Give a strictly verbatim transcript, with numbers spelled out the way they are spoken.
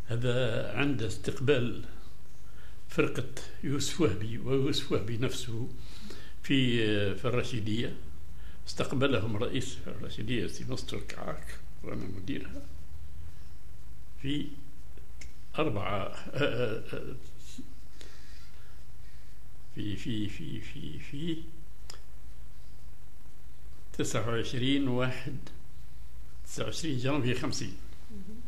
هذا عند استقبال فرقة يوسف وهبي ويوسف وهبي نفسه في في الرشيدية. استقبلهم رئيس الرشيدية سي مستر كعاك وأنا مديرها في أربعة في في في في في تسعة وعشرين واحد تسعة وعشرين جانفي خمسين